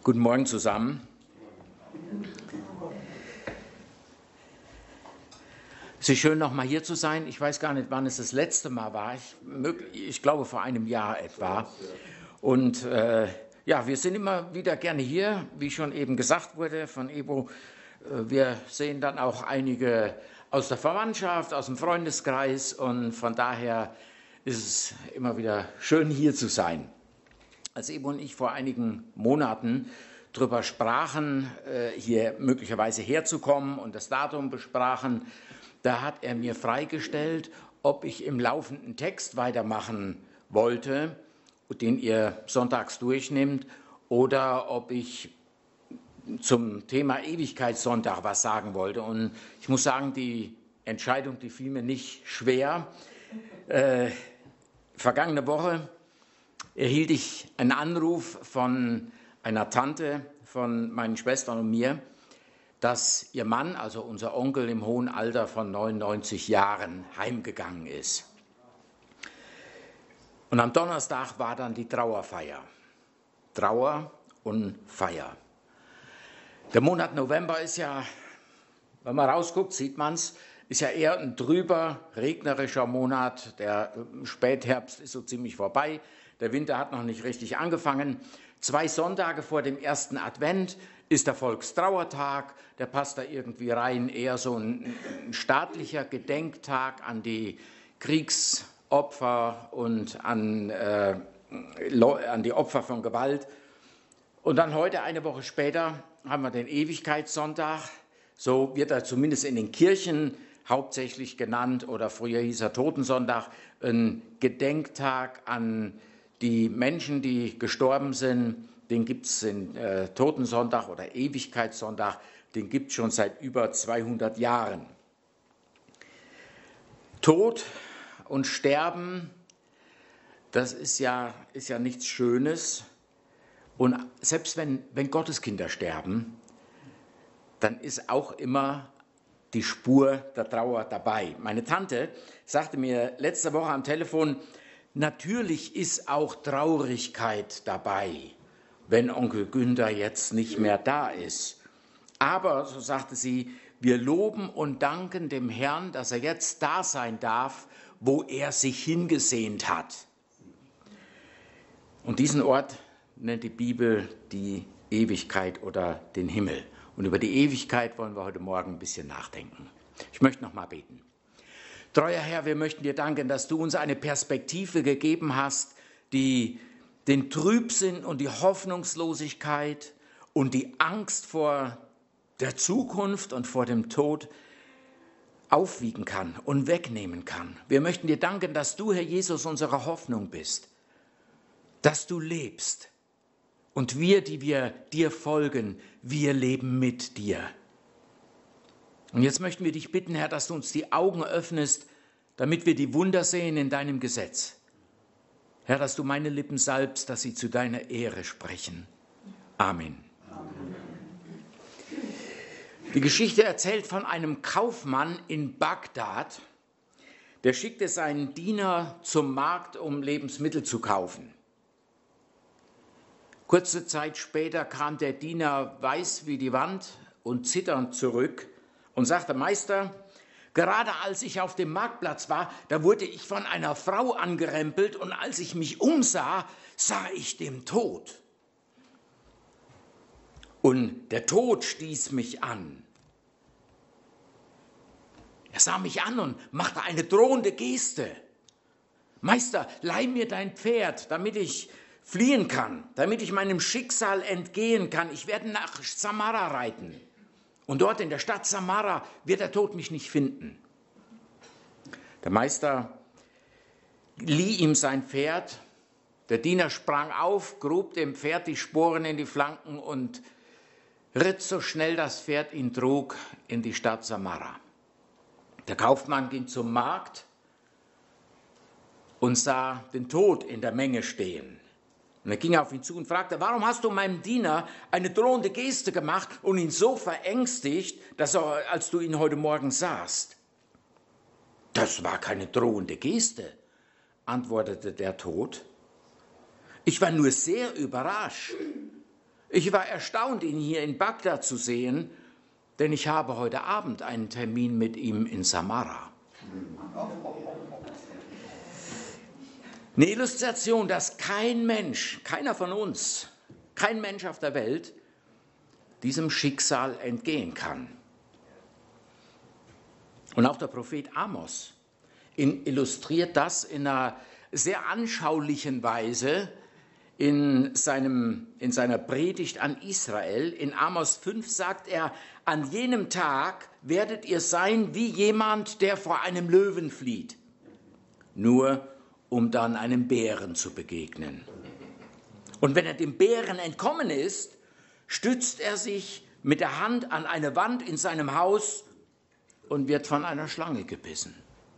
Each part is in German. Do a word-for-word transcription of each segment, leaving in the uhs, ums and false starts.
Guten Morgen zusammen. Es ist schön, noch mal hier zu sein. Ich weiß gar nicht, wann es das letzte Mal war. Ich, ich glaube, vor einem Jahr etwa. Und äh, ja, wir sind immer wieder gerne hier, wie schon eben gesagt wurde von Ebo. Äh, wir sehen dann auch einige aus der Verwandtschaft, aus dem Freundeskreis. Und von daher ist es immer wieder schön, hier zu sein. Als Ebo und ich vor einigen Monaten darüber sprachen, hier möglicherweise herzukommen und das Datum besprachen, da hat er mir freigestellt, ob ich im laufenden Text weitermachen wollte, den ihr sonntags durchnimmt, oder ob ich zum Thema Ewigkeitssonntag was sagen wollte. Und ich muss sagen, die Entscheidung, die fiel mir nicht schwer. Äh, vergangene Woche erhielt ich einen Anruf von einer Tante von meinen Schwestern und mir, dass ihr Mann, also unser Onkel im hohen Alter von neunundneunzig Jahren, heimgegangen ist. Und am Donnerstag war dann die Trauerfeier. Trauer und Feier. Der Monat November ist ja, wenn man rausguckt, sieht man es, ist ja eher ein trüber, regnerischer Monat. Der Spätherbst ist so ziemlich vorbei. Der Winter hat noch nicht richtig angefangen. Zwei Sonntage vor dem ersten Advent ist der Volkstrauertag. Der passt da irgendwie rein, eher so ein, ein staatlicher Gedenktag an die Kriegsopfer und an, äh, an die Opfer von Gewalt. Und dann heute, eine Woche später, haben wir den Ewigkeitssonntag. So wird er zumindest in den Kirchen hauptsächlich genannt, oder früher hieß er Totensonntag, ein Gedenktag an die Menschen, die gestorben sind. Den gibt es in äh, Totensonntag oder Ewigkeitssonntag, den gibt es schon seit über zweihundert Jahren. Tod und Sterben, das ist ja, ist ja nichts Schönes. Und selbst wenn, wenn Gotteskinder sterben, dann ist auch immer die Spur der Trauer dabei. Meine Tante sagte mir letzte Woche am Telefon, natürlich ist auch Traurigkeit dabei, wenn Onkel Günther jetzt nicht mehr da ist. Aber, so sagte sie, wir loben und danken dem Herrn, dass er jetzt da sein darf, wo er sich hingesehnt hat. Und diesen Ort nennt die Bibel die Ewigkeit oder den Himmel. Und über die Ewigkeit wollen wir heute Morgen ein bisschen nachdenken. Ich möchte noch mal beten. Treuer Herr, wir möchten dir danken, dass du uns eine Perspektive gegeben hast, die den Trübsinn und die Hoffnungslosigkeit und die Angst vor der Zukunft und vor dem Tod aufwiegen kann und wegnehmen kann. Wir möchten dir danken, dass du, Herr Jesus, unsere Hoffnung bist, dass du lebst. Und wir, die wir dir folgen, wir leben mit dir. Und jetzt möchten wir dich bitten, Herr, dass du uns die Augen öffnest, damit wir die Wunder sehen in deinem Gesetz. Herr, dass du meine Lippen salbst, dass sie zu deiner Ehre sprechen. Amen. Amen. Die Geschichte erzählt von einem Kaufmann in Bagdad, der schickte seinen Diener zum Markt, um Lebensmittel zu kaufen. Kurze Zeit später kam der Diener weiß wie die Wand und zitternd zurück und sagte, Meister, gerade als ich auf dem Marktplatz war, da wurde ich von einer Frau angerempelt und als ich mich umsah, sah ich den Tod. Und der Tod stieß mich an. Er sah mich an und machte eine drohende Geste. Meister, leih mir dein Pferd, damit ich fliehen kann, damit ich meinem Schicksal entgehen kann. Ich werde nach Samara reiten. Und dort in der Stadt Samara wird der Tod mich nicht finden. Der Meister lieh ihm sein Pferd. Der Diener sprang auf, grub dem Pferd die Sporen in die Flanken und ritt so schnell das Pferd ihn trug in die Stadt Samara. Der Kaufmann ging zum Markt und sah den Tod in der Menge stehen. Und er ging auf ihn zu und fragte, warum hast du meinem Diener eine drohende Geste gemacht und ihn so verängstigt, dass er, als du ihn heute Morgen sahst? Das war keine drohende Geste, antwortete der Tod. Ich war nur sehr überrascht. Ich war erstaunt, ihn hier in Bagdad zu sehen, denn ich habe heute Abend einen Termin mit ihm in Samara. Eine Illustration, dass kein Mensch, keiner von uns, kein Mensch auf der Welt diesem Schicksal entgehen kann. Und auch der Prophet Amos illustriert das in einer sehr anschaulichen Weise in, seinem, in seiner Predigt an Israel. In Amos fünf sagt er, an jenem Tag werdet ihr sein wie jemand, der vor einem Löwen flieht, nur um dann einem Bären zu begegnen. Und wenn er dem Bären entkommen ist, stützt er sich mit der Hand an eine Wand in seinem Haus und wird von einer Schlange gebissen.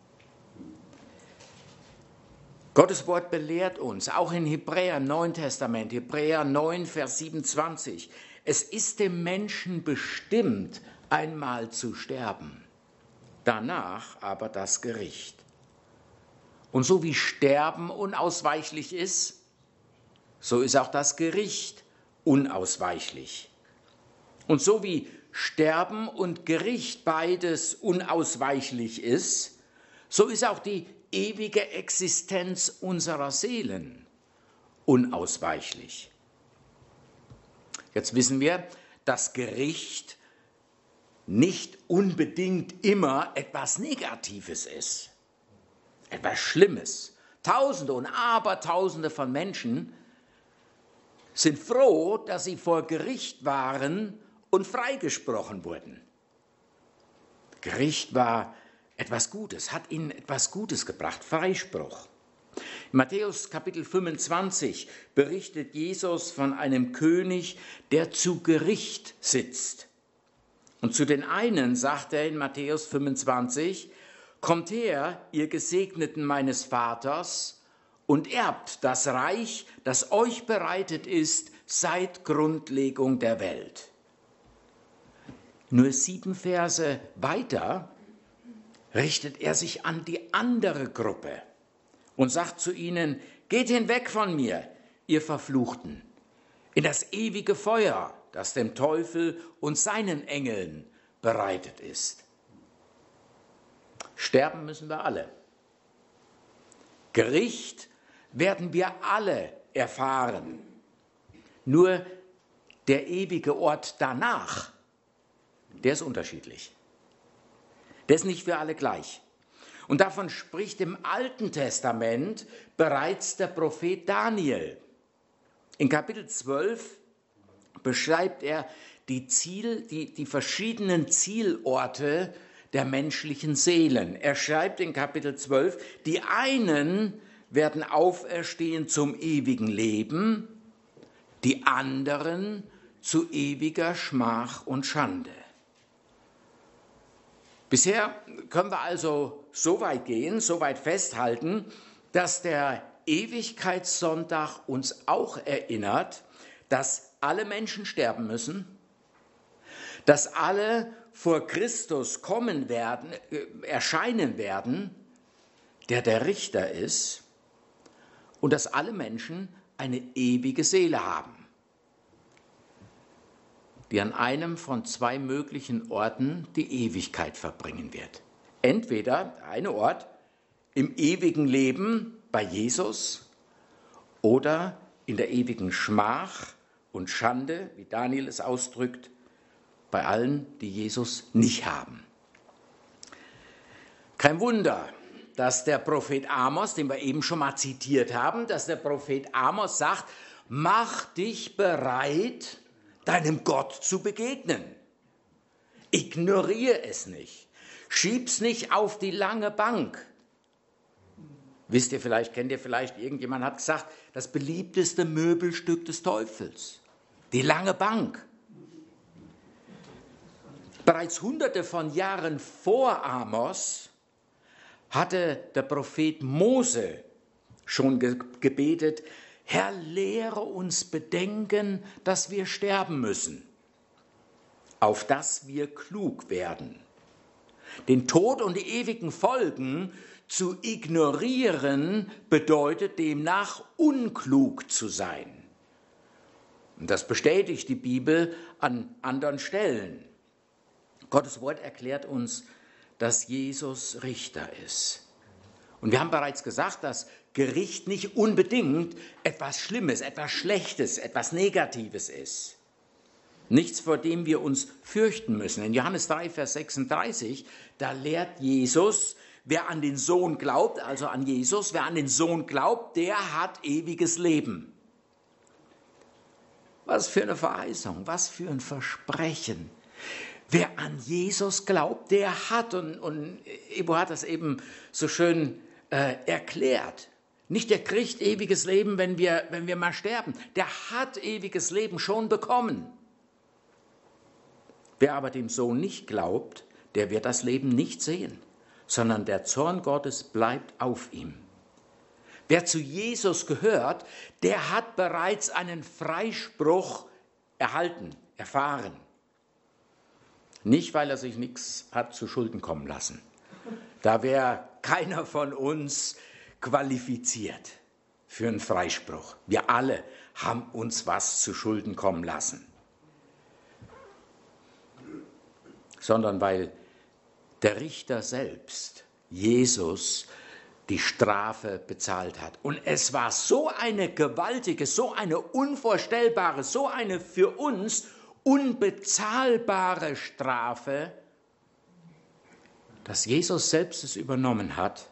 Gottes Wort belehrt uns, auch in Hebräer im Neuen Testament, Hebräer neun, Vers siebenundzwanzig, es ist dem Menschen bestimmt, einmal zu sterben, danach aber das Gericht. Und so wie Sterben unausweichlich ist, so ist auch das Gericht unausweichlich. Und so wie Sterben und Gericht beides unausweichlich ist, so ist auch die ewige Existenz unserer Seelen unausweichlich. Jetzt wissen wir, dass Gericht nicht unbedingt immer etwas Negatives ist, etwas Schlimmes. Tausende und Abertausende von Menschen sind froh, dass sie vor Gericht waren und freigesprochen wurden. Gericht war etwas Gutes, hat ihnen etwas Gutes gebracht, Freispruch. In Matthäus Kapitel fünfundzwanzig berichtet Jesus von einem König, der zu Gericht sitzt. Und zu den einen sagt er in Matthäus fünfundzwanzig, kommt her, ihr Gesegneten meines Vaters, und erbt das Reich, das euch bereitet ist seit Grundlegung der Welt. Nur sieben Verse weiter richtet er sich an die andere Gruppe und sagt zu ihnen, geht hinweg von mir, ihr Verfluchten, in das ewige Feuer, das dem Teufel und seinen Engeln bereitet ist. Sterben müssen wir alle. Gericht werden wir alle erfahren. Nur der ewige Ort danach, der ist unterschiedlich. Der ist nicht für alle gleich. Und davon spricht im Alten Testament bereits der Prophet Daniel. In Kapitel zwölf beschreibt er die, Ziel, die, die verschiedenen Zielorte der menschlichen Seelen. Er schreibt in Kapitel zwölf, die einen werden auferstehen zum ewigen Leben, die anderen zu ewiger Schmach und Schande. Bisher können wir also so weit gehen, so weit festhalten, dass der Ewigkeitssonntag uns auch erinnert, dass alle Menschen sterben müssen, dass alle vor Christus kommen werden, äh, erscheinen werden, der der Richter ist, und dass alle Menschen eine ewige Seele haben, die an einem von zwei möglichen Orten die Ewigkeit verbringen wird. Entweder der eine Ort im ewigen Leben bei Jesus oder in der ewigen Schmach und Schande, wie Daniel es ausdrückt, bei allen, die Jesus nicht haben. Kein Wunder, dass der Prophet Amos, den wir eben schon mal zitiert haben, dass der Prophet Amos sagt, mach dich bereit, deinem Gott zu begegnen. Ignoriere es nicht. Schieb's nicht auf die lange Bank. Wisst ihr vielleicht, kennt ihr vielleicht, irgendjemand hat gesagt, das beliebteste Möbelstück des Teufels. Die lange Bank. Bereits hunderte von Jahren vor Amos hatte der Prophet Mose schon ge- gebetet, Herr, lehre uns bedenken, dass wir sterben müssen, auf dass wir klug werden. Den Tod und die ewigen Folgen zu ignorieren, bedeutet demnach unklug zu sein. Und das bestätigt die Bibel an anderen Stellen. Gottes Wort erklärt uns, dass Jesus Richter ist. Und wir haben bereits gesagt, dass Gericht nicht unbedingt etwas Schlimmes, etwas Schlechtes, etwas Negatives ist. Nichts, vor dem wir uns fürchten müssen. In Johannes drei, Vers sechsunddreißig, da lehrt Jesus, wer an den Sohn glaubt, also an Jesus, wer an den Sohn glaubt, der hat ewiges Leben. Was für eine Verheißung, was für ein Versprechen. Wer an Jesus glaubt, der hat, und, und Ebo hat das eben so schön äh, erklärt, nicht der kriegt ewiges Leben, wenn wir, wenn wir mal sterben, der hat ewiges Leben schon bekommen. Wer aber dem Sohn nicht glaubt, der wird das Leben nicht sehen, sondern der Zorn Gottes bleibt auf ihm. Wer zu Jesus gehört, der hat bereits einen Freispruch erhalten, erfahren. Nicht, weil er sich nichts hat zu Schulden kommen lassen. Da wäre keiner von uns qualifiziert für einen Freispruch. Wir alle haben uns was zu Schulden kommen lassen. Sondern weil der Richter selbst, Jesus, die Strafe bezahlt hat. Und es war so eine gewaltige, so eine unvorstellbare, so eine für uns unbezahlbare Strafe, dass Jesus selbst es übernommen hat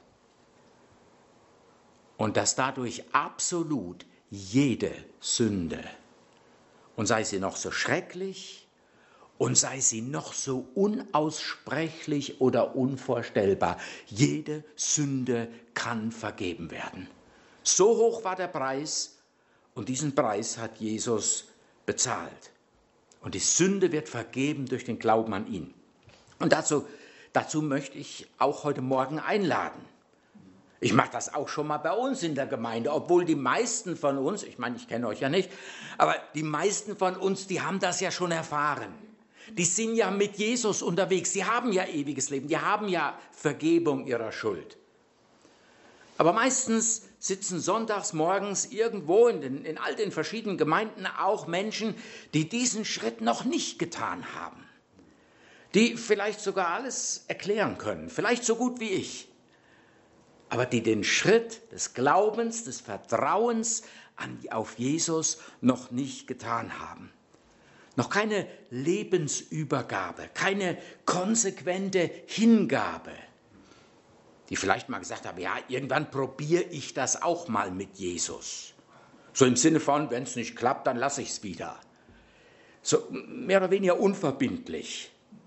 und dass dadurch absolut jede Sünde, und sei sie noch so schrecklich, und sei sie noch so unaussprechlich oder unvorstellbar, jede Sünde kann vergeben werden. So hoch war der Preis, und diesen Preis hat Jesus bezahlt. Und die Sünde wird vergeben durch den Glauben an ihn. Und dazu, dazu möchte ich auch heute Morgen einladen. Ich mache das auch schon mal bei uns in der Gemeinde, obwohl die meisten von uns, ich meine, ich kenne euch ja nicht, aber die meisten von uns, die haben das ja schon erfahren. Die sind ja mit Jesus unterwegs, sie haben ja ewiges Leben, die haben ja Vergebung ihrer Schuld. Aber meistens sitzen sonntags morgens irgendwo in, den, in all den verschiedenen Gemeinden auch Menschen, die diesen Schritt noch nicht getan haben. Die vielleicht sogar alles erklären können, vielleicht so gut wie ich. Aber die den Schritt des Glaubens, des Vertrauens an, auf Jesus noch nicht getan haben. Noch keine Lebensübergabe, keine konsequente Hingabe. Die vielleicht mal gesagt haben, ja, irgendwann probiere ich das auch mal mit Jesus. So im Sinne von, wenn es nicht klappt, dann lasse ich es wieder. So mehr oder weniger unverbindlich.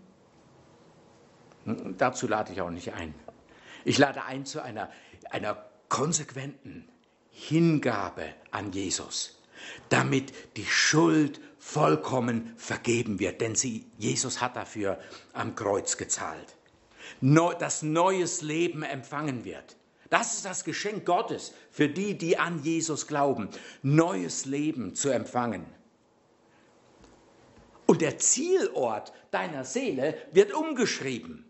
Und dazu lade ich auch nicht ein. Ich lade ein zu einer, einer konsequenten Hingabe an Jesus, damit die Schuld vollkommen vergeben wird, denn sie, Jesus hat dafür am Kreuz gezahlt. Neu, dass neues Leben empfangen wird. Das ist das Geschenk Gottes für die, die an Jesus glauben, neues Leben zu empfangen. Und der Zielort deiner Seele wird umgeschrieben,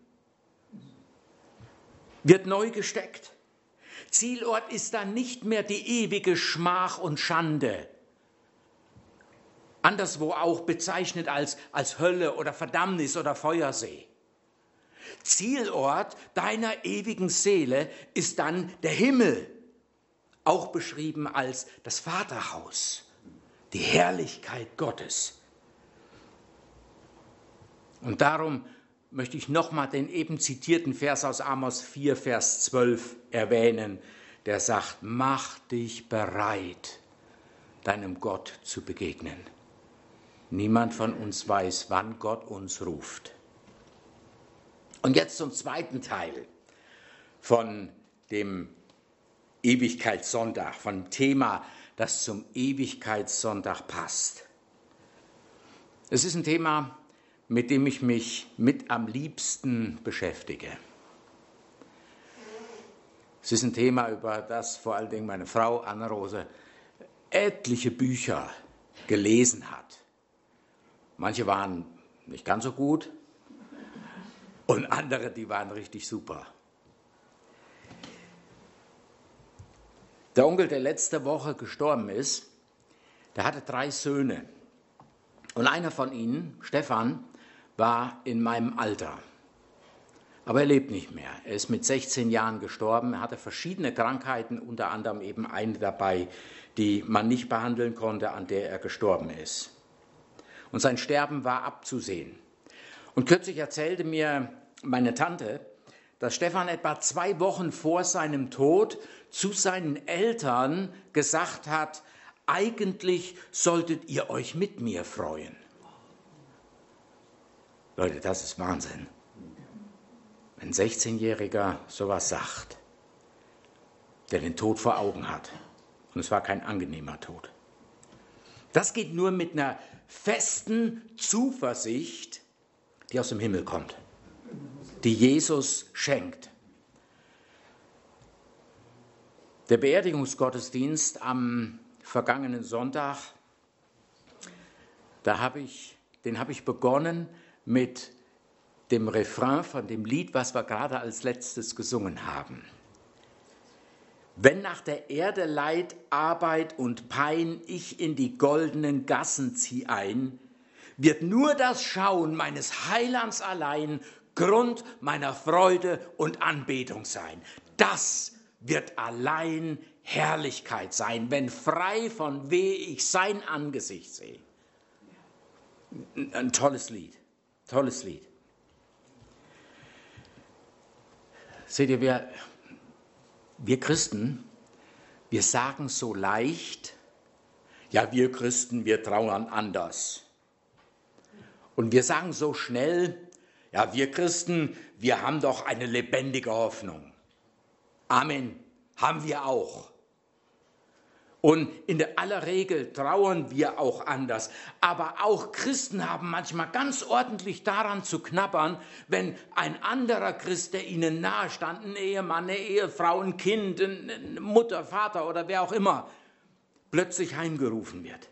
wird neu gesteckt. Zielort ist dann nicht mehr die ewige Schmach und Schande, anderswo auch bezeichnet als, als Hölle oder Verdammnis oder Feuersee. Zielort deiner ewigen Seele ist dann der Himmel, auch beschrieben als das Vaterhaus, die Herrlichkeit Gottes. Und darum möchte ich nochmal den eben zitierten Vers aus Amos vier, Vers zwölf erwähnen, der sagt, mach dich bereit, deinem Gott zu begegnen. Niemand von uns weiß, wann Gott uns ruft. Und jetzt zum zweiten Teil von dem Ewigkeitssonntag, von dem Thema, das zum Ewigkeitssonntag passt. Es ist ein Thema, mit dem ich mich mit am liebsten beschäftige. Es ist ein Thema, über das vor allen Dingen meine Frau Anne-Rose etliche Bücher gelesen hat. Manche waren nicht ganz so gut und andere, die waren richtig super. Der Onkel, der letzte Woche gestorben ist, der hatte drei Söhne. Und einer von ihnen, Stefan, war in meinem Alter. Aber er lebt nicht mehr. Er ist mit sechzehn Jahren gestorben. Er hatte verschiedene Krankheiten, unter anderem eben eine dabei, die man nicht behandeln konnte, an der er gestorben ist. Und sein Sterben war abzusehen. Und kürzlich erzählte mir meine Tante, dass Stefan etwa zwei Wochen vor seinem Tod zu seinen Eltern gesagt hat, eigentlich solltet ihr euch mit mir freuen. Leute, das ist Wahnsinn. Wenn ein sechzehnjähriger sowas sagt, der den Tod vor Augen hat. Und es war kein angenehmer Tod. Das geht nur mit einer festen Zuversicht, die aus dem Himmel kommt, die Jesus schenkt. Der Beerdigungsgottesdienst am vergangenen Sonntag, da habe ich, den habe ich begonnen mit dem Refrain von dem Lied, was wir gerade als letztes gesungen haben. Wenn nach der Erde Leid, Arbeit und Pein ich in die goldenen Gassen zieh ein, wird nur das Schauen meines Heilands allein Grund meiner Freude und Anbetung sein. Das wird allein Herrlichkeit sein, wenn frei von weh ich sein Angesicht sehe. Ein tolles Lied, tolles Lied. Seht ihr, wir, wir Christen, wir sagen so leicht, ja, wir Christen, wir trauern anders. Und wir sagen so schnell, ja, wir Christen, wir haben doch eine lebendige Hoffnung. Amen, haben wir auch. Und in der aller Regel trauern wir auch anders. Aber auch Christen haben manchmal ganz ordentlich daran zu knabbern, wenn ein anderer Christ, der ihnen nahe stand, ein Ehemann, eine Ehefrau, ein Kind, eine Mutter, Vater oder wer auch immer, plötzlich heimgerufen wird.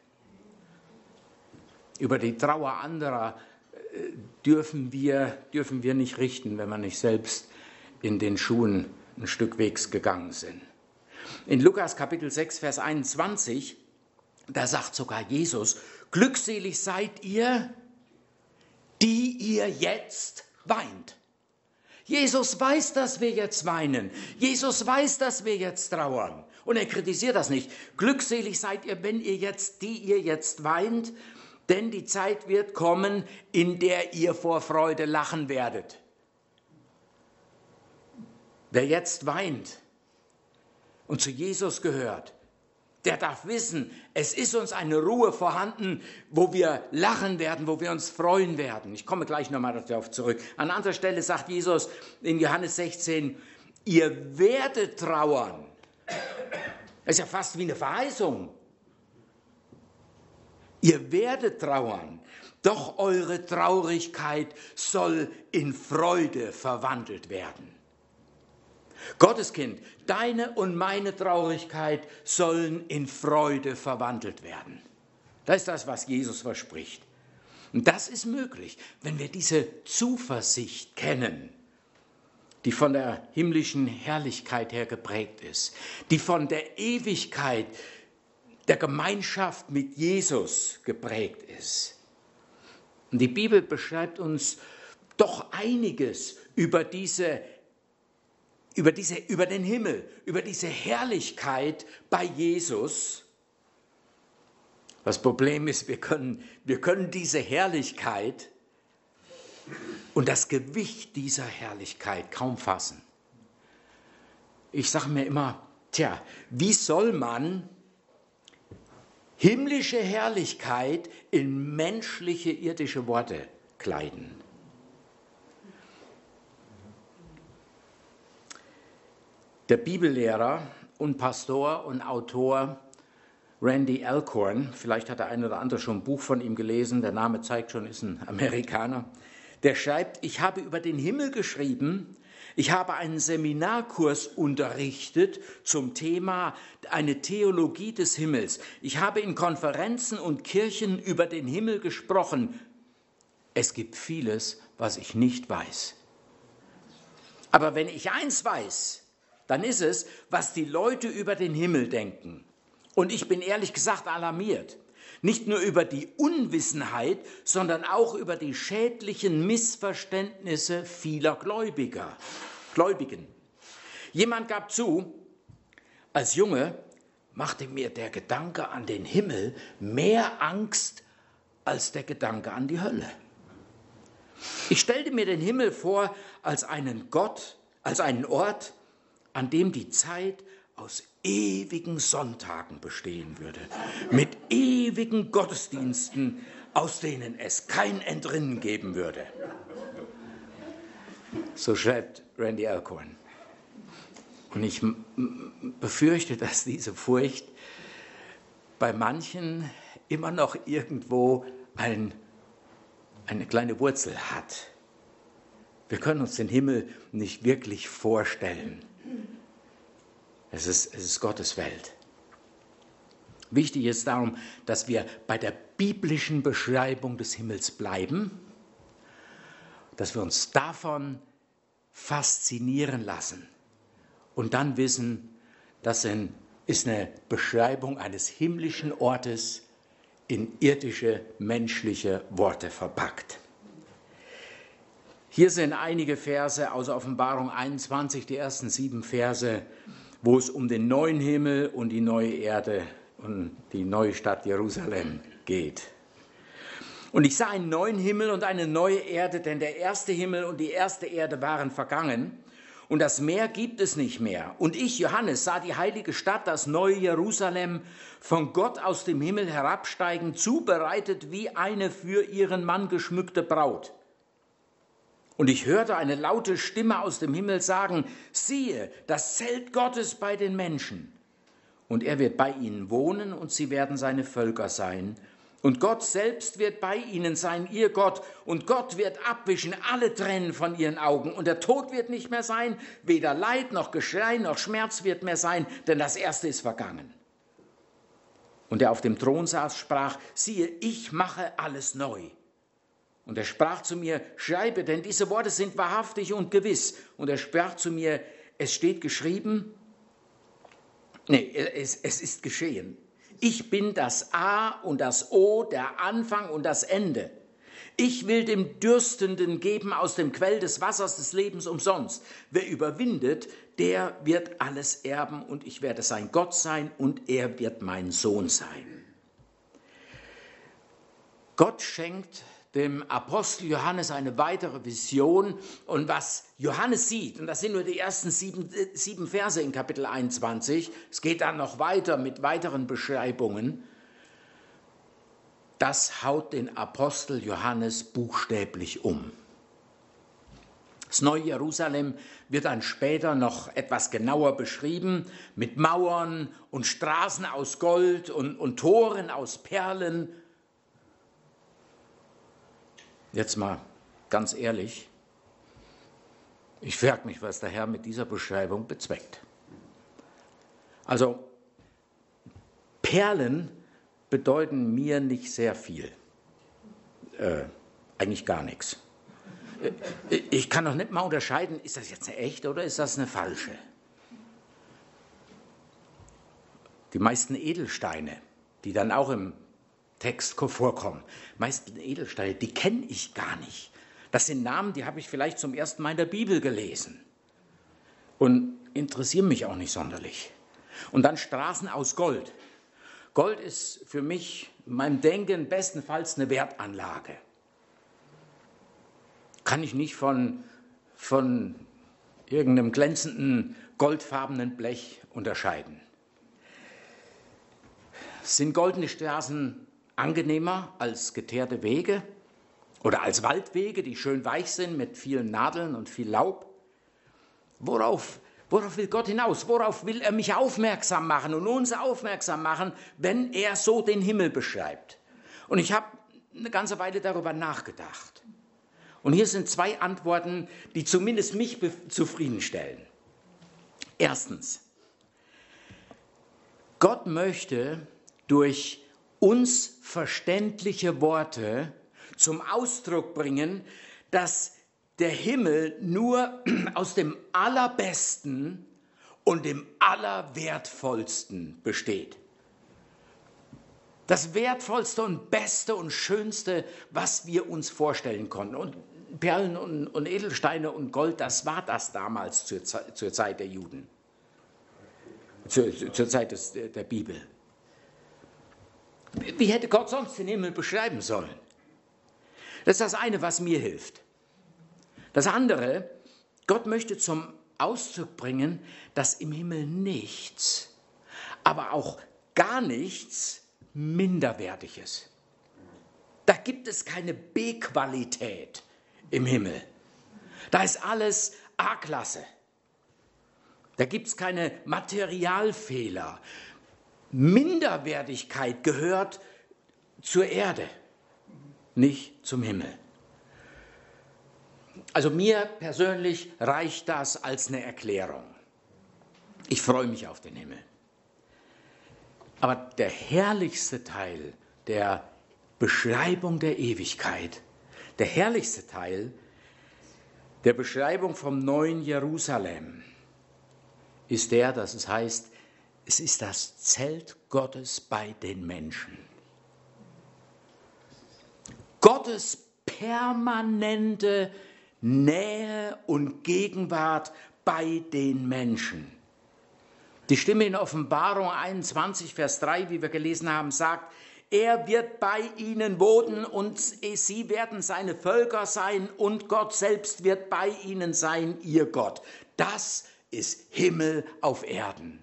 Über die Trauer anderer dürfen wir, dürfen wir nicht richten, wenn wir nicht selbst in den Schuhen ein Stück Wegs gegangen sind. In Lukas Kapitel sechs, Vers einundzwanzig, da sagt sogar Jesus, glückselig seid ihr, die ihr jetzt weint. Jesus weiß, dass wir jetzt weinen. Jesus weiß, dass wir jetzt trauern. Und er kritisiert das nicht. Glückselig seid ihr, wenn ihr jetzt, die ihr jetzt weint, denn die Zeit wird kommen, in der ihr vor Freude lachen werdet. Wer jetzt weint und zu Jesus gehört, der darf wissen, es ist uns eine Ruhe vorhanden, wo wir lachen werden, wo wir uns freuen werden. Ich komme gleich nochmal darauf zurück. An anderer Stelle sagt Jesus in Johannes sechzehn, ihr werdet trauern. Das ist ja fast wie eine Verheißung. Ihr werdet trauern, doch eure Traurigkeit soll in Freude verwandelt werden. Gotteskind, deine und meine Traurigkeit sollen in Freude verwandelt werden. Das ist das, was Jesus verspricht. Und das ist möglich, wenn wir diese Zuversicht kennen, die von der himmlischen Herrlichkeit her geprägt ist, die von der Ewigkeit, der Gemeinschaft mit Jesus geprägt ist. Und die Bibel beschreibt uns doch einiges über diese Über, diese, über den Himmel, über diese Herrlichkeit bei Jesus. Das Problem ist, wir können, wir können diese Herrlichkeit und das Gewicht dieser Herrlichkeit kaum fassen. Ich sage mir immer, tja, wie soll man himmlische Herrlichkeit in menschliche, irdische Worte kleiden? Der Bibellehrer und Pastor und Autor Randy Alcorn, vielleicht hat der eine oder andere schon ein Buch von ihm gelesen, der Name zeigt schon, ist ein Amerikaner, der schreibt, ich habe über den Himmel geschrieben, ich habe einen Seminarkurs unterrichtet zum Thema eine Theologie des Himmels. Ich habe in Konferenzen und Kirchen über den Himmel gesprochen. Es gibt vieles, was ich nicht weiß. Aber wenn ich eins weiß, dann ist es, was die Leute über den Himmel denken. Und ich bin ehrlich gesagt alarmiert. Nicht nur über die Unwissenheit, sondern auch über die schädlichen Missverständnisse vieler Gläubiger, Gläubigen. Jemand gab zu, als Junge machte mir der Gedanke an den Himmel mehr Angst als der Gedanke an die Hölle. Ich stellte mir den Himmel vor als einen Gott, als einen Ort, an dem die Zeit aus ewigen Sonntagen bestehen würde, mit ewigen Gottesdiensten, aus denen es kein Entrinnen geben würde. So schreibt Randy Alcorn. Und ich befürchte, dass diese Furcht bei manchen immer noch irgendwo ein, eine kleine Wurzel hat. Wir können uns den Himmel nicht wirklich vorstellen. Es ist, es ist Gottes Welt. Wichtig ist darum, dass wir bei der biblischen Beschreibung des Himmels bleiben, dass wir uns davon faszinieren lassen und dann wissen, das ist eine Beschreibung eines himmlischen Ortes in irdische, menschliche Worte verpackt. Hier sind einige Verse aus Offenbarung einundzwanzig, die ersten sieben Verse, wo es um den neuen Himmel und die neue Erde und die neue Stadt Jerusalem geht. Und ich sah einen neuen Himmel und eine neue Erde, denn der erste Himmel und die erste Erde waren vergangen und das Meer gibt es nicht mehr. Und ich, Johannes, sah die heilige Stadt, das neue Jerusalem, von Gott aus dem Himmel herabsteigen, zubereitet wie eine für ihren Mann geschmückte Braut. Und ich hörte eine laute Stimme aus dem Himmel sagen, siehe, das Zelt Gottes bei den Menschen. Und er wird bei ihnen wohnen und sie werden seine Völker sein. Und Gott selbst wird bei ihnen sein, ihr Gott. Und Gott wird abwischen alle Tränen von ihren Augen. Und der Tod wird nicht mehr sein, weder Leid noch Geschrei noch Schmerz wird mehr sein, denn das Erste ist vergangen. Und der auf dem Thron saß, sprach, siehe, ich mache alles neu. Und er sprach zu mir, schreibe, denn diese Worte sind wahrhaftig und gewiss. Und er sprach zu mir, es steht geschrieben, nee, es, es ist geschehen. Ich bin das A und das O, der Anfang und das Ende. Ich will dem Dürstenden geben aus dem Quell des Wassers des Lebens umsonst. Wer überwindet, der wird alles erben und ich werde sein Gott sein und er wird mein Sohn sein. Gott schenkt dem Apostel Johannes eine weitere Vision und was Johannes sieht, und das sind nur die ersten sieben, sieben Verse in Kapitel einundzwanzig, es geht dann noch weiter mit weiteren Beschreibungen, das haut den Apostel Johannes buchstäblich um. Das neue Jerusalem wird dann später noch etwas genauer beschrieben, mit Mauern und Straßen aus Gold und, und Toren aus Perlen. Jetzt mal ganz ehrlich, ich frage mich, was der Herr mit dieser Beschreibung bezweckt. Also Perlen bedeuten mir nicht sehr viel, äh, eigentlich gar nichts. Ich kann doch nicht mal unterscheiden, ist das jetzt eine echte oder ist das eine falsche? Die meisten Edelsteine, die dann auch im Text vorkommen. Meisten Edelsteine, die kenne ich gar nicht. Das sind Namen, die habe ich vielleicht zum ersten Mal in der Bibel gelesen und interessieren mich auch nicht sonderlich. Und dann Straßen aus Gold. Gold ist für mich, in meinem Denken, bestenfalls eine Wertanlage. Kann ich nicht von, von irgendeinem glänzenden, goldfarbenen Blech unterscheiden. Sind goldene Straßen angenehmer als geteerte Wege oder als Waldwege, die schön weich sind mit vielen Nadeln und viel Laub? Worauf, worauf will Gott hinaus? Worauf will er mich aufmerksam machen und uns aufmerksam machen, wenn er so den Himmel beschreibt? Und ich habe eine ganze Weile darüber nachgedacht. Und hier sind zwei Antworten, die zumindest mich zufriedenstellen. Erstens, Gott möchte durch uns verständliche Worte zum Ausdruck bringen, dass der Himmel nur aus dem Allerbesten und dem Allerwertvollsten besteht. Das Wertvollste und Beste und Schönste, was wir uns vorstellen konnten. Und Perlen und, und Edelsteine und Gold, das war das damals zur, zur Zeit der Juden, zur, zur Zeit des, der Bibel. Wie hätte Gott sonst den Himmel beschreiben sollen? Das ist das eine, was mir hilft. Das andere, Gott möchte zum Ausdruck bringen, dass im Himmel nichts, aber auch gar nichts minderwertig ist. Da gibt es keine B-Qualität im Himmel. Da ist alles A-Klasse. Da gibt es keine Materialfehler. Minderwertigkeit gehört zur Erde, nicht zum Himmel. Also mir persönlich reicht das als eine Erklärung. Ich freue mich auf den Himmel. Aber der herrlichste Teil der Beschreibung der Ewigkeit, der herrlichste Teil der Beschreibung vom neuen Jerusalem ist der, dass es heißt, es ist das Zelt Gottes bei den Menschen. Gottes permanente Nähe und Gegenwart bei den Menschen. Die Stimme in Offenbarung einundzwanzig, Vers drei, wie wir gelesen haben, sagt, er wird bei ihnen wohnen und sie werden seine Völker sein und Gott selbst wird bei ihnen sein, ihr Gott. Das ist Himmel auf Erden.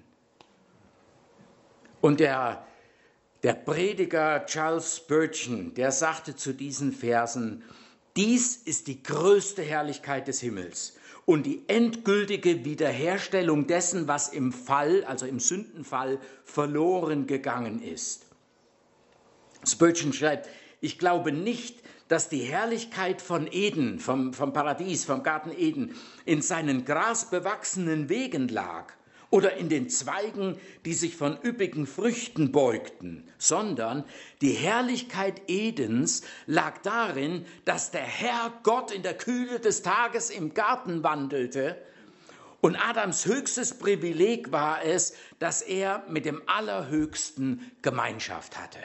Und der, der Prediger Charles Spurgeon, der sagte zu diesen Versen, dies ist die größte Herrlichkeit des Himmels und die endgültige Wiederherstellung dessen, was im Fall, also im Sündenfall, verloren gegangen ist. Spurgeon schreibt, ich glaube nicht, dass die Herrlichkeit von Eden, vom, vom Paradies, vom Garten Eden, in seinen grasbewachsenen Wegen lag oder in den Zweigen, die sich von üppigen Früchten beugten, sondern die Herrlichkeit Edens lag darin, dass der Herr Gott in der Kühle des Tages im Garten wandelte und Adams höchstes Privileg war es, dass er mit dem Allerhöchsten Gemeinschaft hatte.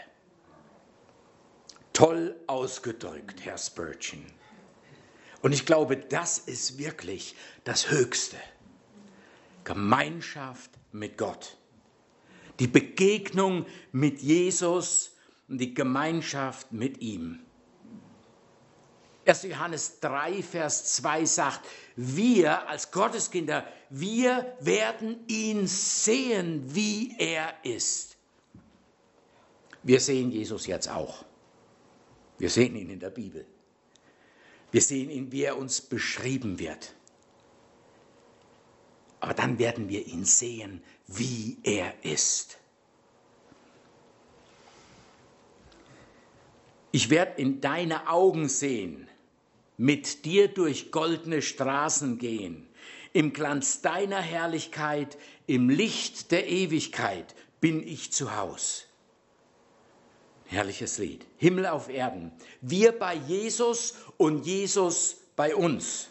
Toll ausgedrückt, Herr Spurgeon. Und ich glaube, das ist wirklich das Höchste. Gemeinschaft mit Gott. Die Begegnung mit Jesus und die Gemeinschaft mit ihm. erster Johannes drei, Vers zwei sagt, wir als Gotteskinder, wir werden ihn sehen, wie er ist. Wir sehen Jesus jetzt auch. Wir sehen ihn in der Bibel. Wir sehen ihn, wie er uns beschrieben wird. Aber dann werden wir ihn sehen, wie er ist. Ich werde in deine Augen sehen, mit dir durch goldene Straßen gehen. Im Glanz deiner Herrlichkeit, im Licht der Ewigkeit bin ich zu Haus. Herrliches Lied. Himmel auf Erden. Wir bei Jesus und Jesus bei uns.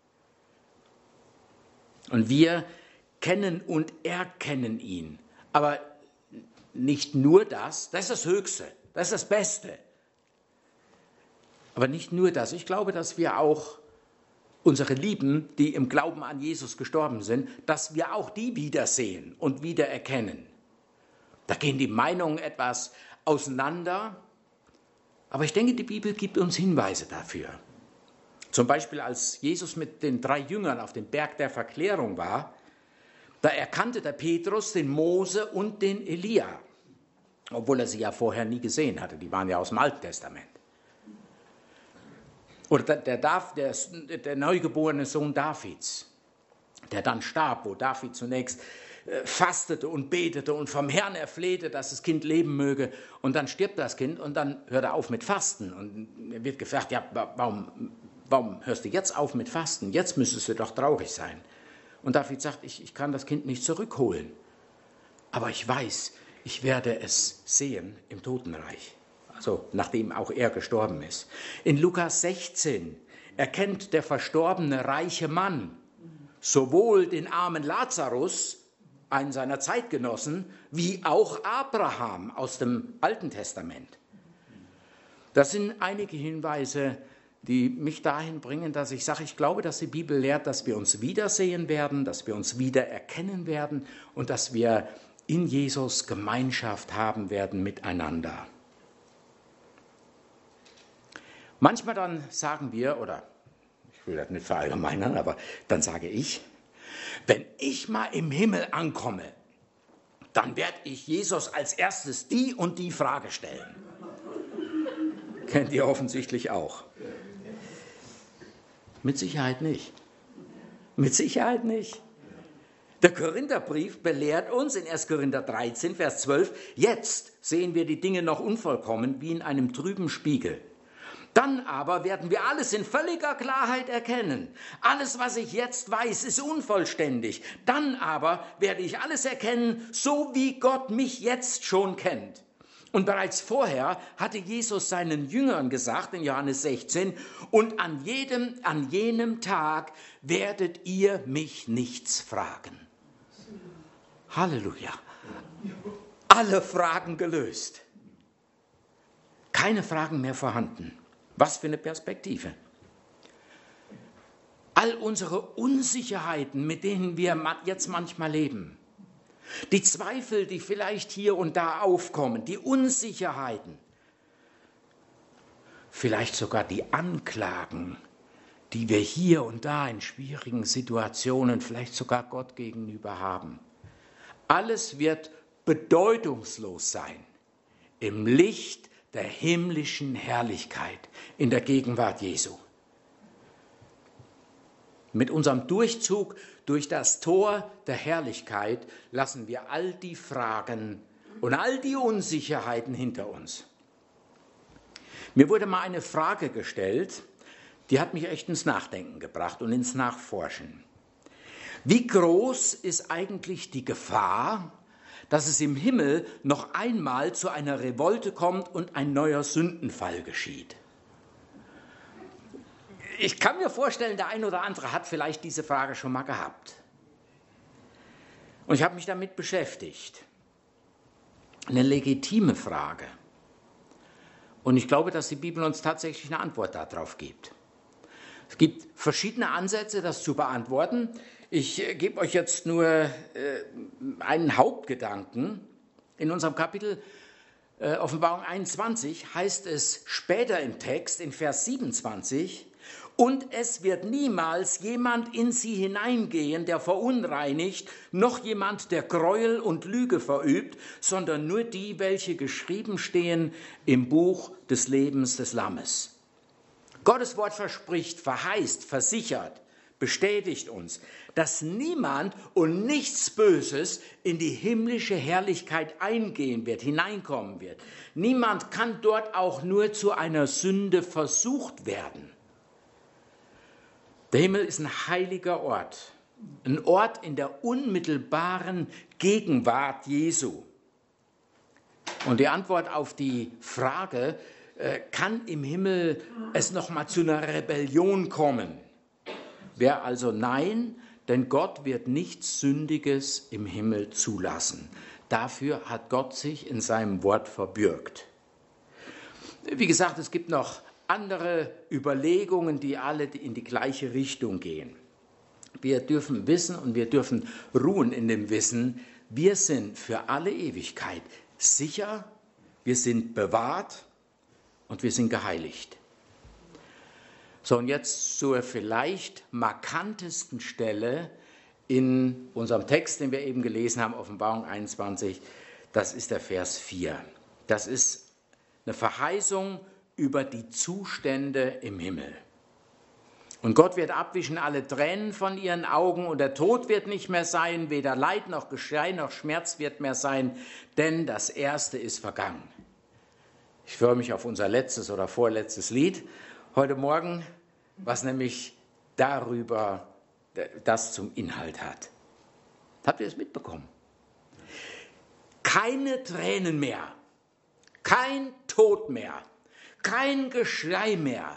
Und wir kennen und erkennen ihn. Aber nicht nur das, das ist das Höchste, das ist das Beste. Aber nicht nur das. Ich glaube, dass wir auch unsere Lieben, die im Glauben an Jesus gestorben sind, dass wir auch die wiedersehen und wiedererkennen. Da gehen die Meinungen etwas auseinander, aber ich denke, die Bibel gibt uns Hinweise dafür. Zum Beispiel, als Jesus mit den drei Jüngern auf dem Berg der Verklärung war, da erkannte der Petrus den Mose und den Elia, obwohl er sie ja vorher nie gesehen hatte, die waren ja aus dem Alten Testament. Oder der, der, der, der neugeborene Sohn Davids, der dann starb, wo David zunächst fastete und betete und vom Herrn erflehte, dass das Kind leben möge. Und dann stirbt das Kind und dann hört er auf mit Fasten. Und er wird gefragt, ja, warum, warum hörst du jetzt auf mit Fasten? Jetzt müsstest du doch traurig sein. Und David sagt, ich, ich kann das Kind nicht zurückholen. Aber ich weiß, ich werde es sehen im Totenreich. Also nachdem auch er gestorben ist. In Lukas sechzehn erkennt der verstorbene reiche Mann sowohl den armen Lazarus einen seiner Zeitgenossen, wie auch Abraham aus dem Alten Testament. Das sind einige Hinweise, die mich dahin bringen, dass ich sage, ich glaube, dass die Bibel lehrt, dass wir uns wiedersehen werden, dass wir uns wieder erkennen werden und dass wir in Jesus Gemeinschaft haben werden miteinander. Manchmal dann sagen wir, oder ich will das nicht verallgemeinern, aber dann sage ich, wenn ich mal im Himmel ankomme, dann werde ich Jesus als erstes die und die Frage stellen. Kennt ihr offensichtlich auch. Mit Sicherheit nicht. Mit Sicherheit nicht. Der Korintherbrief belehrt uns in erster Korinther dreizehn, Vers zwölf, jetzt sehen wir die Dinge noch unvollkommen wie in einem trüben Spiegel. Dann aber werden wir alles in völliger Klarheit erkennen. Alles, was ich jetzt weiß, ist unvollständig. Dann aber werde ich alles erkennen, so wie Gott mich jetzt schon kennt. Und bereits vorher hatte Jesus seinen Jüngern gesagt, in Johannes sechzehn, und an jedem, an jenem Tag werdet ihr mich nichts fragen. Halleluja. Alle Fragen gelöst. Keine Fragen mehr vorhanden. Was für eine Perspektive. All unsere Unsicherheiten, mit denen wir jetzt manchmal leben, die Zweifel, die vielleicht hier und da aufkommen, die Unsicherheiten, vielleicht sogar die Anklagen, die wir hier und da in schwierigen Situationen, vielleicht sogar Gott gegenüber haben. Alles wird bedeutungslos sein im Licht der himmlischen Herrlichkeit in der Gegenwart Jesu. Mit unserem Durchzug durch das Tor der Herrlichkeit lassen wir all die Fragen und all die Unsicherheiten hinter uns. Mir wurde mal eine Frage gestellt, die hat mich echt ins Nachdenken gebracht und ins Nachforschen. Wie groß ist eigentlich die Gefahr, dass es im Himmel noch einmal zu einer Revolte kommt und ein neuer Sündenfall geschieht? Ich kann mir vorstellen, der ein oder andere hat vielleicht diese Frage schon mal gehabt. Und ich habe mich damit beschäftigt. Eine legitime Frage. Und ich glaube, dass die Bibel uns tatsächlich eine Antwort darauf gibt. Es gibt verschiedene Ansätze, das zu beantworten. Ich äh, gebe euch jetzt nur äh, einen Hauptgedanken. In unserem Kapitel äh, Offenbarung einundzwanzig heißt es später im Text, in Vers siebenundzwanzig, und es wird niemals jemand in sie hineingehen, der verunreinigt, noch jemand, der Gräuel und Lüge verübt, sondern nur die, welche geschrieben stehen im Buch des Lebens des Lammes. Gottes Wort verspricht, verheißt, versichert, bestätigt uns, dass niemand und nichts Böses in die himmlische Herrlichkeit eingehen wird, hineinkommen wird. Niemand kann dort auch nur zu einer Sünde versucht werden. Der Himmel ist ein heiliger Ort, ein Ort in der unmittelbaren Gegenwart Jesu. Und die Antwort auf die Frage, äh, kann im Himmel es nochmal zu einer Rebellion kommen, wäre also nein, denn Gott wird nichts Sündiges im Himmel zulassen. Dafür hat Gott sich in seinem Wort verbürgt. Wie gesagt, es gibt noch andere Überlegungen, die alle in die gleiche Richtung gehen. Wir dürfen wissen und wir dürfen ruhen in dem Wissen, wir sind für alle Ewigkeit sicher, wir sind bewahrt und wir sind geheiligt. So, und jetzt zur vielleicht markantesten Stelle in unserem Text, den wir eben gelesen haben, Offenbarung einundzwanzig, das ist der Vers vier. Das ist eine Verheißung über die Zustände im Himmel. Und Gott wird abwischen alle Tränen von ihren Augen und der Tod wird nicht mehr sein, weder Leid noch Geschrei noch Schmerz wird mehr sein, denn das Erste ist vergangen. Ich freue mich auf unser letztes oder vorletztes Lied heute Morgen, was nämlich darüber das zum Inhalt hat. Habt ihr es mitbekommen? Keine Tränen mehr, kein Tod mehr, kein Geschrei mehr,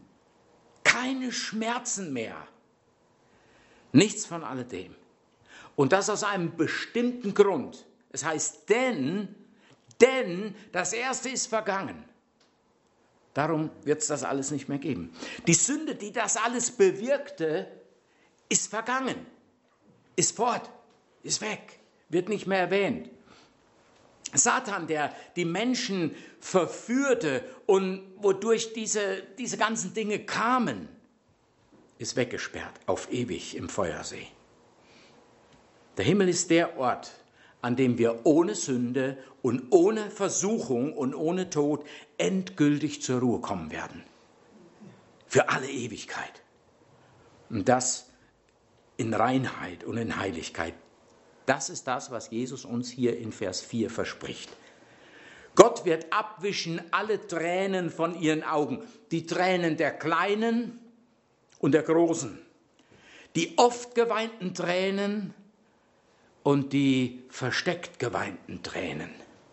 keine Schmerzen mehr. Nichts von alledem. Und das aus einem bestimmten Grund. Es heißt, denn, denn das Erste ist vergangen. Darum wird es das alles nicht mehr geben. Die Sünde, die das alles bewirkte, ist vergangen, ist fort, ist weg, wird nicht mehr erwähnt. Satan, der die Menschen verführte und wodurch diese, diese ganzen Dinge kamen, ist weggesperrt, auf ewig im Feuersee. Der Himmel ist der Ort, an dem wir ohne Sünde und ohne Versuchung und ohne Tod endgültig zur Ruhe kommen werden. Für alle Ewigkeit. Und das in Reinheit und in Heiligkeit. Das ist das, was Jesus uns hier in Vers vier verspricht. Gott wird abwischen alle Tränen von ihren Augen. Die Tränen der Kleinen und der Großen. Die oft geweinten Tränen und die versteckt geweinten Tränen.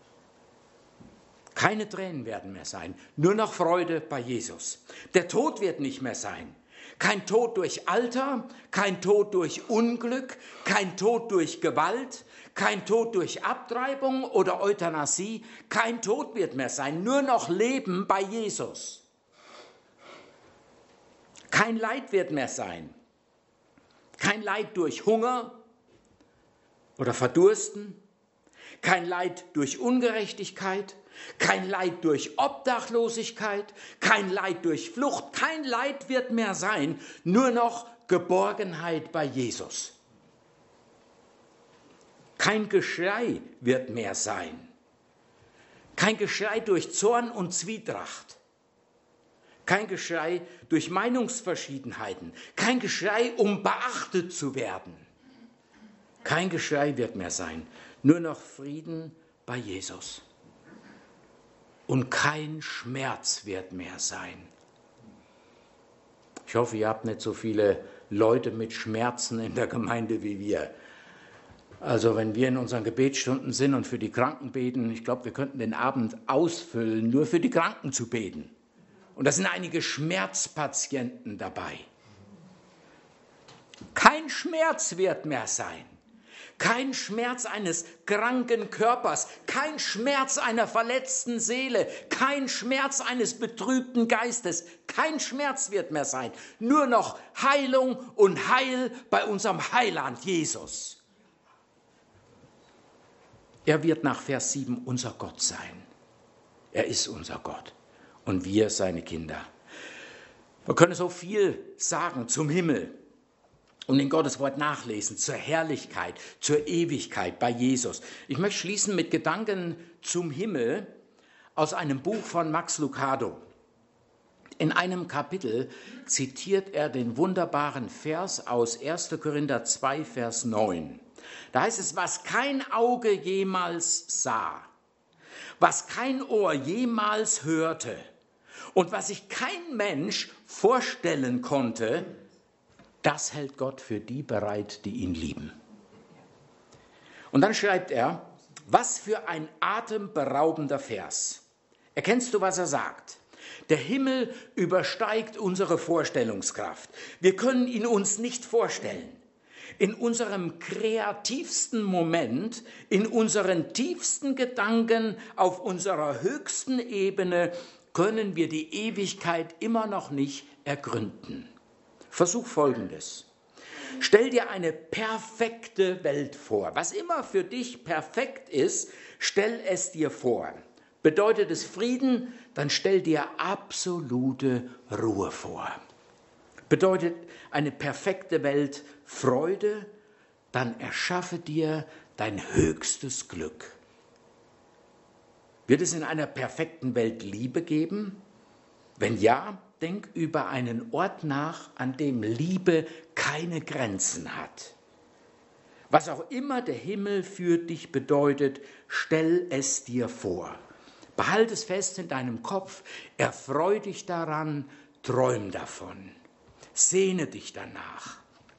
Keine Tränen werden mehr sein, nur noch Freude bei Jesus. Der Tod wird nicht mehr sein. Kein Tod durch Alter, kein Tod durch Unglück, kein Tod durch Gewalt, kein Tod durch Abtreibung oder Euthanasie. Kein Tod wird mehr sein, nur noch Leben bei Jesus. Kein Leid wird mehr sein. Kein Leid durch Hunger oder Verdursten, kein Leid durch Ungerechtigkeit, kein Leid durch Obdachlosigkeit, kein Leid durch Flucht, kein Leid wird mehr sein, nur noch Geborgenheit bei Jesus. Kein Geschrei wird mehr sein, kein Geschrei durch Zorn und Zwietracht, kein Geschrei durch Meinungsverschiedenheiten, kein Geschrei, um beachtet zu werden. Kein Geschrei wird mehr sein, nur noch Frieden bei Jesus. Und kein Schmerz wird mehr sein. Ich hoffe, ihr habt nicht so viele Leute mit Schmerzen in der Gemeinde wie wir. Also wenn wir in unseren Gebetsstunden sind und für die Kranken beten, ich glaube, wir könnten den Abend ausfüllen, nur für die Kranken zu beten. Und da sind einige Schmerzpatienten dabei. Kein Schmerz wird mehr sein. Kein Schmerz eines kranken Körpers, kein Schmerz einer verletzten Seele, kein Schmerz eines betrübten Geistes, kein Schmerz wird mehr sein. Nur noch Heilung und Heil bei unserem Heiland Jesus. Er wird nach Vers sieben unser Gott sein. Er ist unser Gott und wir seine Kinder. Wir können so viel sagen zum Himmel. Und in Gottes Wort nachlesen, zur Herrlichkeit, zur Ewigkeit bei Jesus. Ich möchte schließen mit Gedanken zum Himmel aus einem Buch von Max Lucado. In einem Kapitel zitiert er den wunderbaren Vers aus erster Korinther zwei, Vers neun. Da heißt es, was kein Auge jemals sah, was kein Ohr jemals hörte und was sich kein Mensch vorstellen konnte, das hält Gott für die bereit, die ihn lieben. Und dann schreibt er, was für ein atemberaubender Vers. Erkennst du, was er sagt? Der Himmel übersteigt unsere Vorstellungskraft. Wir können ihn uns nicht vorstellen. In unserem kreativsten Moment, in unseren tiefsten Gedanken, auf unserer höchsten Ebene können wir die Ewigkeit immer noch nicht ergründen. Versuch Folgendes. Stell dir eine perfekte Welt vor. Was immer für dich perfekt ist, stell es dir vor. Bedeutet es Frieden, dann stell dir absolute Ruhe vor. Bedeutet eine perfekte Welt Freude, dann erschaffe dir dein höchstes Glück. Wird es in einer perfekten Welt Liebe geben? Wenn ja, denk über einen Ort nach, an dem Liebe keine Grenzen hat. Was auch immer der Himmel für dich bedeutet, stell es dir vor. Behalte es fest in deinem Kopf, erfreu dich daran, träum davon, sehne dich danach.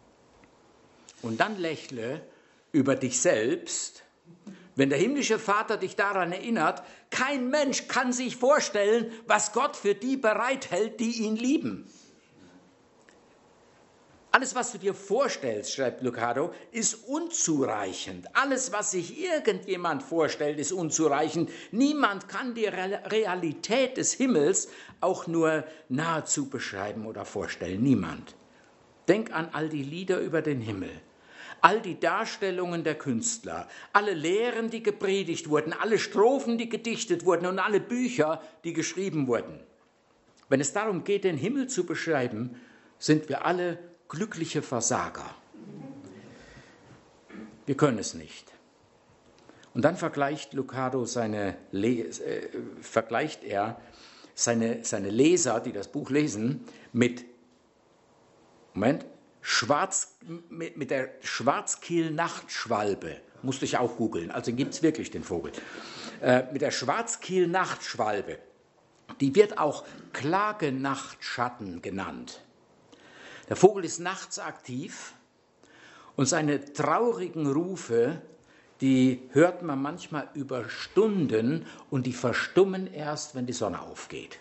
Und dann lächle über dich selbst, wenn der himmlische Vater dich daran erinnert, kein Mensch kann sich vorstellen, was Gott für die bereithält, die ihn lieben. Alles, was du dir vorstellst, schreibt Lucado, ist unzureichend. Alles, was sich irgendjemand vorstellt, ist unzureichend. Niemand kann die Realität des Himmels auch nur nahezu beschreiben oder vorstellen. Niemand. Denk an all die Lieder über den Himmel, all die Darstellungen der Künstler, alle Lehren, die gepredigt wurden, alle Strophen, die gedichtet wurden und alle Bücher, die geschrieben wurden. Wenn es darum geht, den Himmel zu beschreiben, sind wir alle glückliche Versager. Wir können es nicht. Und dann vergleicht Lucado seine, äh, vergleicht er seine, seine Leser, die das Buch lesen, mit, Moment, Schwarz, mit, mit der Schwarzkehl-Nachtschwalbe. Musste ich auch googeln, also gibt es wirklich den Vogel. Äh, mit der Schwarzkehl-Nachtschwalbe. Die wird auch Klagenachtschatten genannt. Der Vogel ist nachts aktiv und seine traurigen Rufe, die hört man manchmal über Stunden und die verstummen erst, wenn die Sonne aufgeht.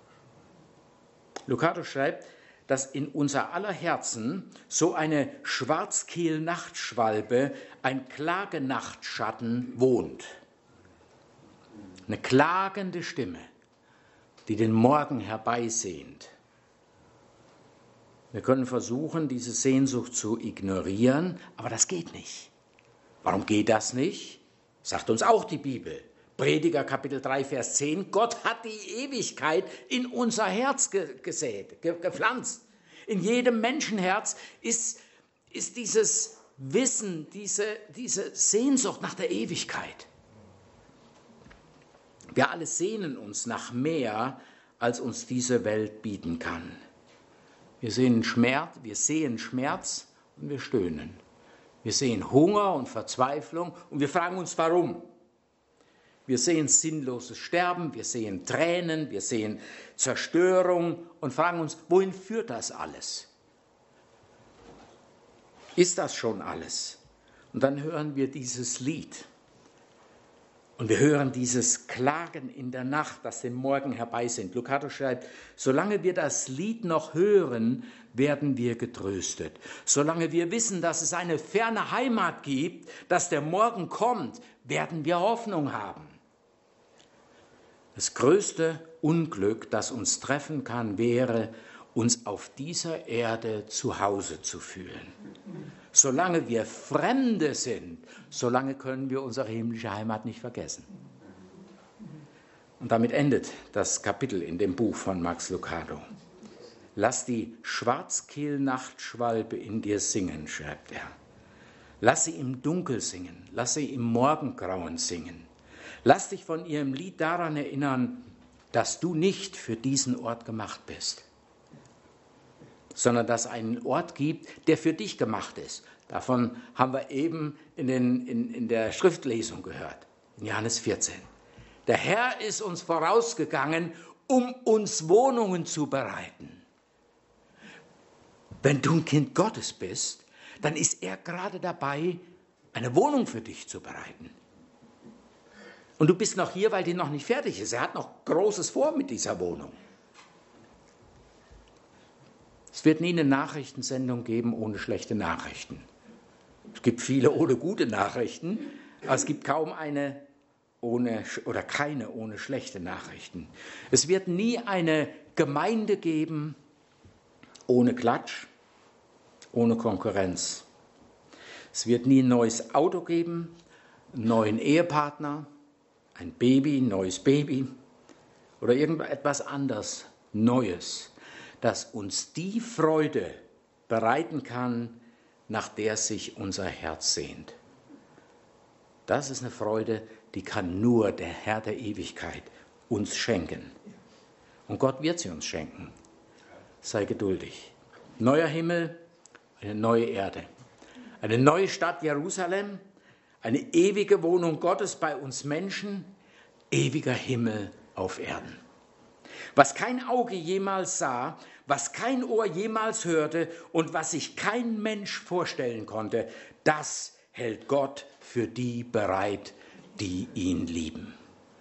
Lucado schreibt, dass in unser aller Herzen so eine Schwarzkehl-Nachtschwalbe, ein Klagenachtschatten wohnt. Eine klagende Stimme, die den Morgen herbeisehnt. Wir können versuchen, diese Sehnsucht zu ignorieren, aber das geht nicht. Warum geht das nicht? Sagt uns auch die Bibel. Prediger Kapitel drei, Vers zehn. Gott hat die Ewigkeit in unser Herz ge- gesät, ge- gepflanzt. In jedem Menschenherz ist, ist dieses Wissen, diese, diese Sehnsucht nach der Ewigkeit. Wir alle sehnen uns nach mehr, als uns diese Welt bieten kann. Wir sehen Schmerz, wir sehen Schmerz und wir stöhnen. Wir sehen Hunger und Verzweiflung und wir fragen uns, warum. Wir sehen sinnloses Sterben, wir sehen Tränen, wir sehen Zerstörung und fragen uns, wohin führt das alles? Ist das schon alles? Und dann hören wir dieses Lied. Und wir hören dieses Klagen in der Nacht, das den Morgen herbeisinnt. Lucado schreibt, solange wir das Lied noch hören, werden wir getröstet. Solange wir wissen, dass es eine ferne Heimat gibt, dass der Morgen kommt, werden wir Hoffnung haben. Das größte Unglück, das uns treffen kann, wäre, uns auf dieser Erde zu Hause zu fühlen. Solange wir Fremde sind, solange können wir unsere himmlische Heimat nicht vergessen. Und damit endet das Kapitel in dem Buch von Max Lucado. Lass die Schwarzkehl-Nachtschwalbe in dir singen, schreibt er. Lass sie im Dunkel singen, lass sie im Morgengrauen singen. Lass dich von ihrem Lied daran erinnern, dass du nicht für diesen Ort gemacht bist, sondern dass es einen Ort gibt, der für dich gemacht ist. Davon haben wir eben in, den, in, in der Schriftlesung gehört, in Johannes vierzehn. Der Herr ist uns vorausgegangen, um uns Wohnungen zu bereiten. Wenn du ein Kind Gottes bist, dann ist er gerade dabei, eine Wohnung für dich zu bereiten. Und du bist noch hier, weil die noch nicht fertig ist. Er hat noch Großes vor mit dieser Wohnung. Es wird nie eine Nachrichtensendung geben ohne schlechte Nachrichten. Es gibt viele ohne gute Nachrichten, aber es gibt kaum eine ohne oder keine ohne schlechte Nachrichten. Es wird nie eine Gemeinde geben ohne Klatsch, ohne Konkurrenz. Es wird nie ein neues Auto geben, einen neuen Ehepartner, ein Baby, ein neues Baby oder irgendetwas anderes Neues, das uns die Freude bereiten kann, nach der sich unser Herz sehnt. Das ist eine Freude, die kann nur der Herr der Ewigkeit uns schenken. Und Gott wird sie uns schenken. Sei geduldig. Neuer Himmel, eine neue Erde. Eine neue Stadt Jerusalem, eine ewige Wohnung Gottes bei uns Menschen, ewiger Himmel auf Erden. Was kein Auge jemals sah, was kein Ohr jemals hörte und was sich kein Mensch vorstellen konnte, das hält Gott für die bereit, die ihn lieben.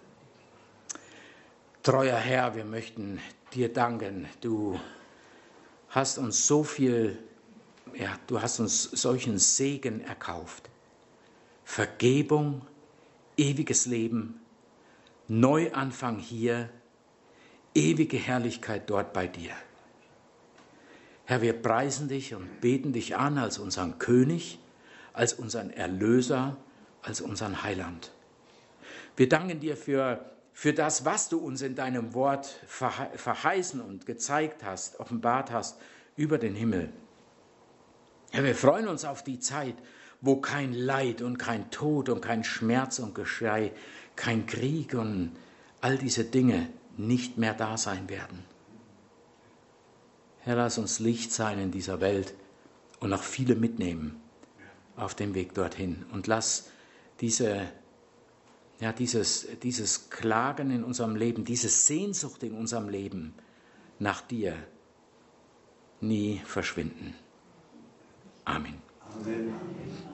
Treuer Herr, wir möchten dir danken. Du hast uns so viel ja, du hast uns solchen Segen erkauft. Vergebung, ewiges Leben, Neuanfang hier, ewige Herrlichkeit dort bei dir. Herr, wir preisen dich und beten dich an als unseren König, als unseren Erlöser, als unseren Heiland. Wir danken dir für, für das, was du uns in deinem Wort verheißen und gezeigt hast, offenbart hast über den Himmel. Herr, wir freuen uns auf die Zeit, wo kein Leid und kein Tod und kein Schmerz und Geschrei, kein Krieg und all diese Dinge nicht mehr da sein werden. Herr, lass uns Licht sein in dieser Welt und noch viele mitnehmen auf dem Weg dorthin. Und lass diese, ja, dieses, dieses Klagen in unserem Leben, diese Sehnsucht in unserem Leben nach dir nie verschwinden. Amen. Amen.